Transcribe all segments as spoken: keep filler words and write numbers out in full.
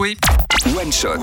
jouer. One Shot.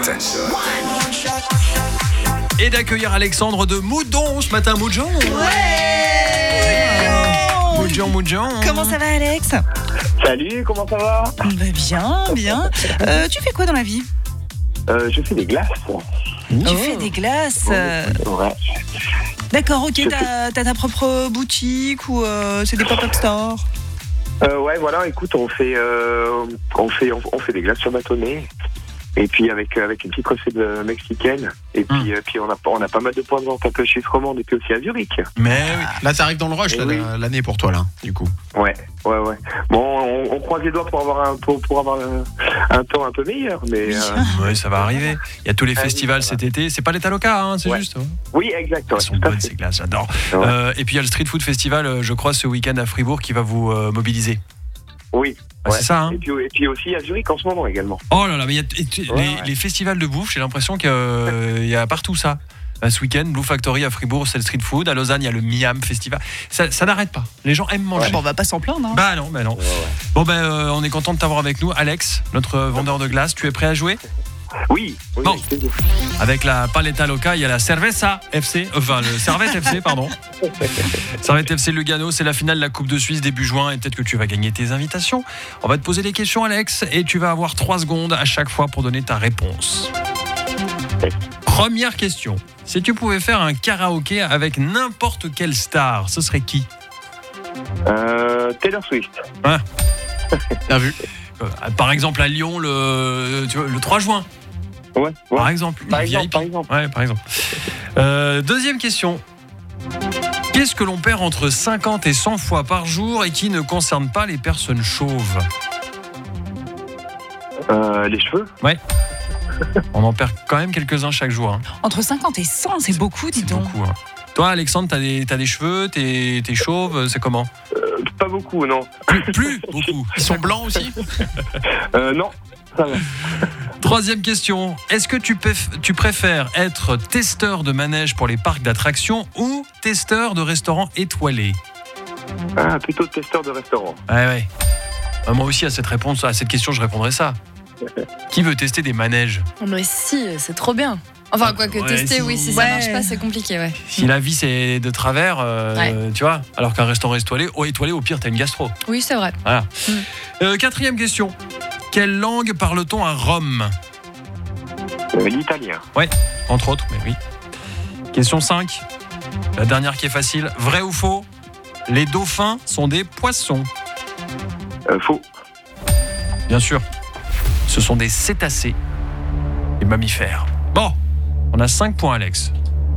Et d'accueillir Alexandre de Moudon ce matin. Moudon. Ouais. Moudon, Moudon. Comment ça va, Alex ? Salut, comment ça va ? Bah bien, bien. Euh, tu fais quoi dans la vie ? euh, Je fais des glaces. Tu oh. fais des glaces euh... Ouais. D'accord, ok, t'as, t'as ta propre boutique ou euh, c'est des pop-up stores ? euh, Ouais, voilà, écoute, on fait, euh, on fait, on, on fait des glaces sur bâtonnet. Et puis avec avec une petite recette mexicaine. Et puis, mmh. euh, puis on a on a pas mal de points de vente un peu chez Romande et puis aussi à Zurich. Mais oui. Là, t'arrives dans le rush là, oui. l'année pour toi là, du coup. Ouais, ouais, ouais. Bon, on, on croise les doigts pour avoir un pour, pour avoir un, un temps un peu meilleur, mais. Euh... Oui, ça va arriver. Il y a tous les ah, festivals oui, cet été. C'est pas les Taloca, hein, c'est ouais. juste. Hein. Oui, exact. Elles sont bonnes ces glaces, j'adore. Ouais. Euh, et puis il y a le Street Food Festival, je crois, ce week-end à Fribourg, qui va vous euh, mobiliser. Oui. Ah, ouais. C'est ça, hein. Et puis, et puis aussi à Zurich en ce moment également. Oh là là, mais il y a t- t- ouais, les, ouais. les festivals de bouffe, j'ai l'impression qu'il y a, euh, y a partout ça. Ce week-end, Blue Factory à Fribourg, c'est le street food. À Lausanne, il y a le Miam Festival. Ça, ça n'arrête pas. Les gens aiment manger. Ouais, bon, on va pas s'en plaindre. Hein. Bah non, bah non. Ouais, ouais. Bon ben, euh, on est content de t'avoir avec nous, Alex, notre vendeur de glace. Tu es prêt à jouer ? Oui. oui bon. Avec la Paletta Loca, il y a la Cerveza F C, enfin le Servette F C, pardon. Servette F C Lugano, c'est la finale de la Coupe de Suisse début juin et peut-être que tu vas gagner tes invitations. On va te poser des questions, Alex, et tu vas avoir trois secondes à chaque fois pour donner ta réponse. Première question. Si tu pouvais faire un karaoké avec n'importe quelle star, ce serait qui ? euh, Taylor Swift. Ouais. Bien vu. Euh, par exemple à Lyon le, tu vois, le trois juin. Ouais, ouais. Par exemple. Par exemple, par exemple. Ouais, par exemple. Euh, deuxième question. Qu'est-ce que l'on perd entre cinquante et cent fois par jour et qui ne concerne pas les personnes chauves ? euh, Les cheveux ? Ouais. On en perd quand même quelques-uns chaque jour. Hein. Entre cinquante et cent, c'est, c'est beaucoup, dis c'est donc. Beaucoup, hein. Toi, Alexandre, t'as des, t'as des cheveux, t'es, t'es chauve, c'est comment ? euh, Pas beaucoup, non. Plus, plus beaucoup. Ils sont blancs aussi ? euh, Non, ça va. Troisième question. Est-ce que tu, préf- tu préfères être testeur de manège pour les parcs d'attractions ou testeur de restaurants étoilés ? Ah, plutôt testeur de restaurant. Ouais, ouais. Euh, moi aussi, à cette réponse, à cette question, je répondrais ça. Qui veut tester des manèges ? Mais si, c'est trop bien. Enfin, quoi que ouais, tester, si oui, vous... si ouais. ça marche pas, c'est compliqué, ouais. Si la vie, c'est de travers, euh, ouais. tu vois, alors qu'un restaurant étoilé, oh, étoilé, au pire, t'as une gastro. Oui, c'est vrai. Voilà. Mm. Euh, quatrième question. Quelle langue parle-t-on à Rome ? euh, L'italien. Ouais, entre autres, mais oui. Question cinq. La dernière qui est facile. Vrai ou faux ? Les dauphins sont des poissons. Euh, faux. Bien sûr. Ce sont des cétacés. Des mammifères. Bon, on a cinq points, Alex.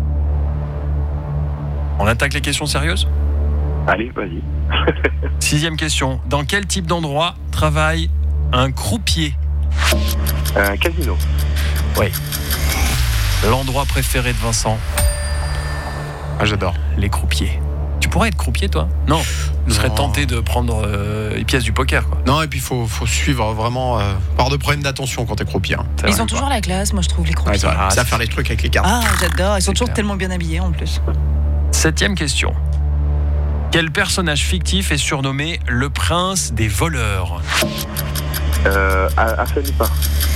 On attaque les questions sérieuses ? Allez, vas-y. Sixième question. Dans quel type d'endroit travaille un croupier ? Un casino. Oui. L'endroit préféré de Vincent ? Ah, j'adore. Les croupiers. Tu pourrais être croupier, toi ? Non. Je serais tenté de prendre euh, les pièces du poker, quoi. Non, et puis il faut, faut suivre vraiment. Euh, par de problème d'attention quand t'es croupier. Hein. Ils ont toujours la classe, moi je trouve, les croupiers. Ouais, ça va faire les trucs avec les cartes. Ah, j'adore. Ils sont c'est toujours clair. tellement bien habillés en plus. Septième question. Quel personnage fictif est surnommé le prince des voleurs ? Euh, Arsène Lupin.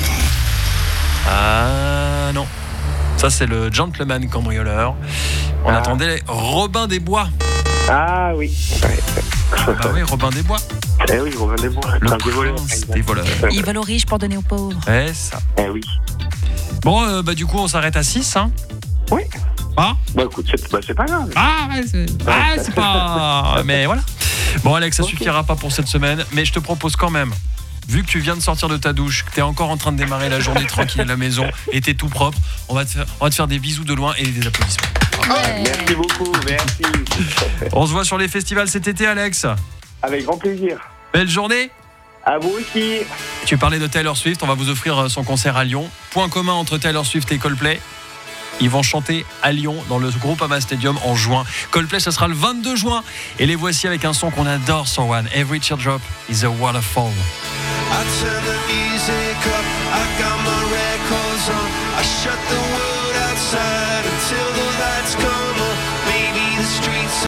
Ah non. Ça, c'est le gentleman cambrioleur. On ah. attendait Robin des Bois. Ah oui. Ouais. Bah oui, Robin des Bois. Eh oui, Robin des Bois. Le prince des voleurs. prince des voleurs. Ils volent aux riches pour donner aux pauvres. Ouais, ça. Eh oui. Bon, euh, bah du coup, on s'arrête à six, hein ? Oui. Ah Bah écoute, c'est, bah, c'est pas grave. Ah, ouais, c'est... Ah, c'est pas... Mais voilà. Bon, Alex, ça okay. suffira pas pour cette semaine, mais je te propose quand même, vu que tu viens de sortir de ta douche, que tu es encore en train de démarrer la journée tranquille à la maison et tu es tout propre, on va, te faire, on va te faire des bisous de loin et des applaudissements. Ouais. Merci beaucoup, merci. On se voit sur les festivals cet été, Alex. Avec grand plaisir. Belle journée. À vous aussi. Tu parlais de Taylor Swift, on va vous offrir son concert à Lyon. Point commun entre Taylor Swift et Coldplay. Ils vont chanter à Lyon dans le Groupama Stadium en juin. Coldplay, ce sera le vingt-deux juin. Et les voici avec un son qu'on adore sur One. Every teardrop is a waterfall. I turn the music up, I got my records on, I shut the